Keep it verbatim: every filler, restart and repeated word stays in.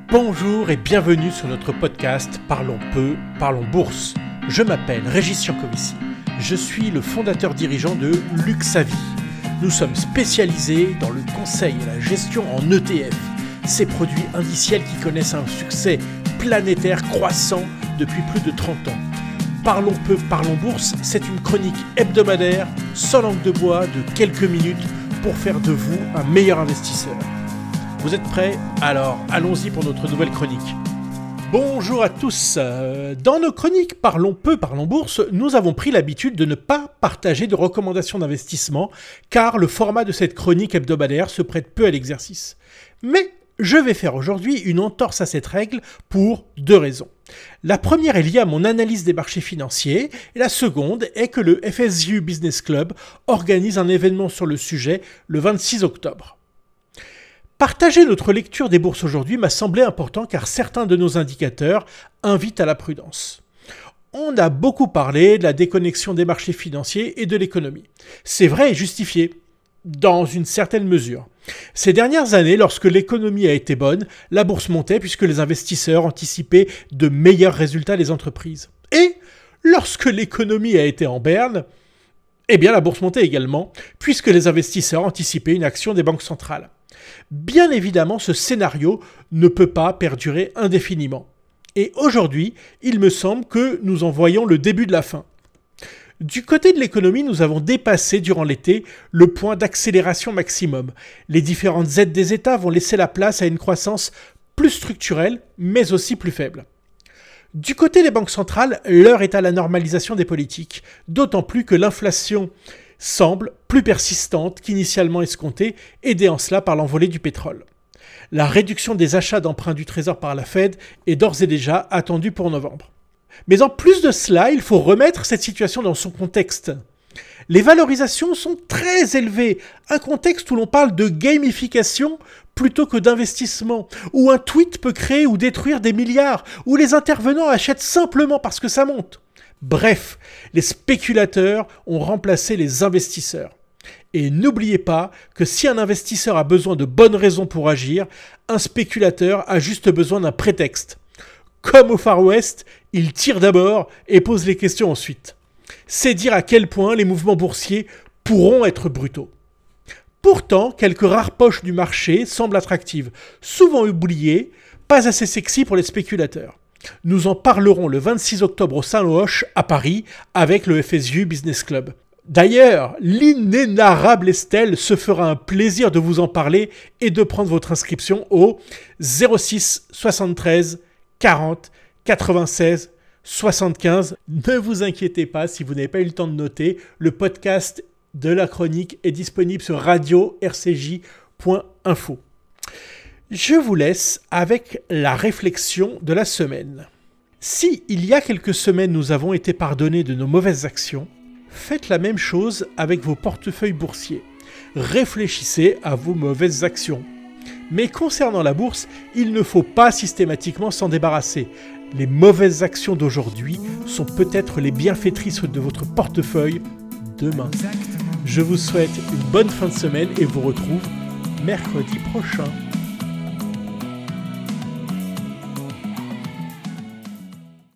Bonjour et bienvenue sur notre podcast Parlons peu, parlons bourse. Je m'appelle Régis Yankovici. Je suis le fondateur dirigeant de Luxavie. Nous sommes spécialisés dans le conseil et la gestion en E T F, ces produits indiciels qui connaissent un succès planétaire croissant depuis plus de trente ans. Parlons peu, parlons bourse, c'est une chronique hebdomadaire, sans langue de bois, de quelques minutes pour faire de vous un meilleur investisseur. Vous êtes prêts ? Alors, allons-y pour notre nouvelle chronique. Bonjour à tous. Dans nos chroniques Parlons peu, parlons bourse, nous avons pris l'habitude de ne pas partager de recommandations d'investissement, car le format de cette chronique hebdomadaire se prête peu à l'exercice. Mais je vais faire aujourd'hui une entorse à cette règle pour deux raisons. La première est liée à mon analyse des marchés financiers, et la seconde est que le F S U Business Club organise un événement sur le sujet le vingt-six octobre. Partager notre lecture des bourses aujourd'hui m'a semblé important car certains de nos indicateurs invitent à la prudence. On a beaucoup parlé de la déconnexion des marchés financiers et de l'économie. C'est vrai et justifié, dans une certaine mesure. Ces dernières années, lorsque l'économie a été bonne, la bourse montait puisque les investisseurs anticipaient de meilleurs résultats des entreprises. Et lorsque l'économie a été en berne, eh bien la bourse montait également, puisque les investisseurs anticipaient une action des banques centrales. Bien évidemment, ce scénario ne peut pas perdurer indéfiniment. Et aujourd'hui, il me semble que nous en voyons le début de la fin. Du côté de l'économie, nous avons dépassé durant l'été le point d'accélération maximum. Les différentes aides des États vont laisser la place à une croissance plus structurelle, mais aussi plus faible. Du côté des banques centrales, l'heure est à la normalisation des politiques, d'autant plus que l'inflation semble plus persistante qu'initialement escomptée, aidée en cela par l'envolée du pétrole. La réduction des achats d'emprunts du Trésor par la Fed est d'ores et déjà attendue pour novembre. Mais en plus de cela, il faut remettre cette situation dans son contexte. Les valorisations sont très élevées, un contexte où l'on parle de gamification plutôt que d'investissement, où un tweet peut créer ou détruire des milliards, où les intervenants achètent simplement parce que ça monte. Bref, les spéculateurs ont remplacé les investisseurs. Et n'oubliez pas que si un investisseur a besoin de bonnes raisons pour agir, un spéculateur a juste besoin d'un prétexte. Comme au Far West, il tire d'abord et pose les questions ensuite. C'est dire à quel point les mouvements boursiers pourront être brutaux. Pourtant, quelques rares poches du marché semblent attractives, souvent oubliées, pas assez sexy pour les spéculateurs. Nous en parlerons le vingt-six octobre au Saint-Loche à Paris avec le F S U Business Club. D'ailleurs, l'inénarrable Estelle se fera un plaisir de vous en parler et de prendre votre inscription au zéro six soixante-treize quarante quatre-vingt-seize soixante-quinze. Ne vous inquiétez pas si vous n'avez pas eu le temps de noter, le podcast de la chronique est disponible sur radio r c j point info. Je vous laisse avec la réflexion de la semaine. Si, il y a quelques semaines, nous avons été pardonnés de nos mauvaises actions, faites la même chose avec vos portefeuilles boursiers. Réfléchissez à vos mauvaises actions. Mais concernant la bourse, il ne faut pas systématiquement s'en débarrasser. Les mauvaises actions d'aujourd'hui sont peut-être les bienfaitrices de votre portefeuille demain. Je vous souhaite une bonne fin de semaine et vous retrouve mercredi prochain.